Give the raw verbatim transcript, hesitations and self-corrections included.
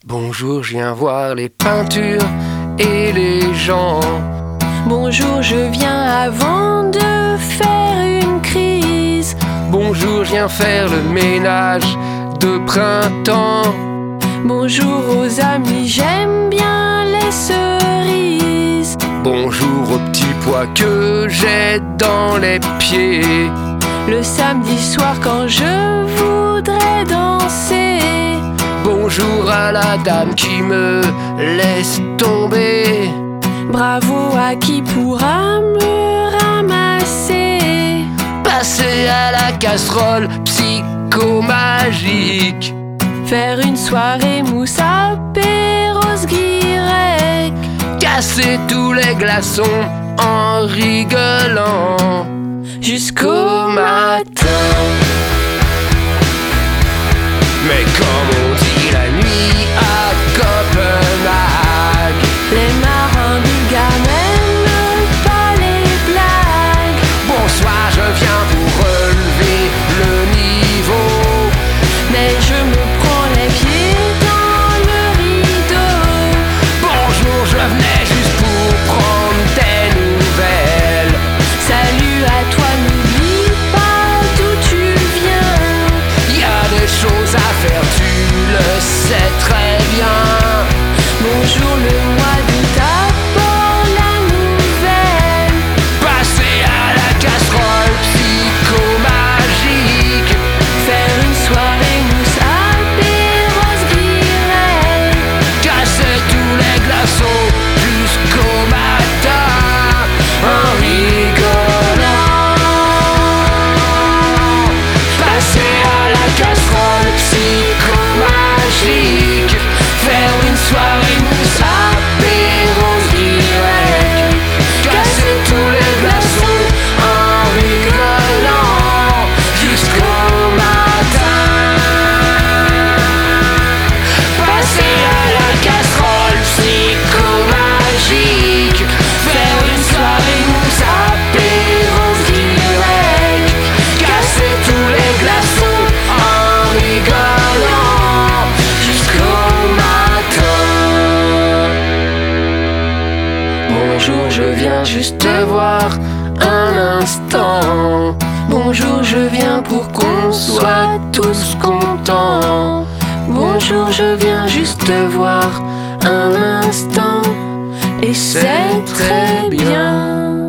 Bonjour, je viens voir les peintures et les gens. Bonjour, je viens avant de faire une crise. Bonjour, je viens faire le ménage de printemps. Bonjour aux amis, j'aime bien les cerises. Bonjour aux petits pois que j'ai dans les pieds. Le samedi soir quand je voudrais danser. Bonjour à la dame qui me laisse tomber. Bravo à qui pourra me ramasser. Passer à la casserole psychomagique. Faire une soirée mousse apéros grec. Casser tous les glaçons en rigolant jusqu'au matin. Mais comme on dit la nuit à Copenhague, les marins bulgares n'aiment pas les blagues. Bonsoir, je viens pour relever le niveau. Mais je me prends les pieds dans le rideau. Bonjour, je venais juste pour prendre des nouvelles. Salut à toi, n'oublie pas d'où tu viens. Y a des choses à faire, tu le sais très bien. Bonjour, le mois d'août apporte la nouvelle. Passer à la casserole psychomagique. Faire une soirée mousse apéros grec. Casser tous les glaçons jusqu'au matin en rigolant. Passer à la casserole psychomagique. Faire une soirée mousse apéros grec. Casser tous les glaçons en rigolant jusqu'au matin. Passer à la casserole psychomagique. Faire une soirée mousse apéros grec. Casser tous les glaçons en rigolant jusqu'au matin. Bonjour, je viens juste te voir un instant. Bonjour, je viens pour qu'on soit tous contents. Bonjour, je viens juste te voir un instant. Et c'est très bien.